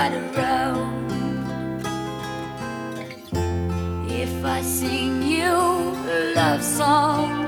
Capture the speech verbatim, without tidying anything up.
right around. If I sing you a love song,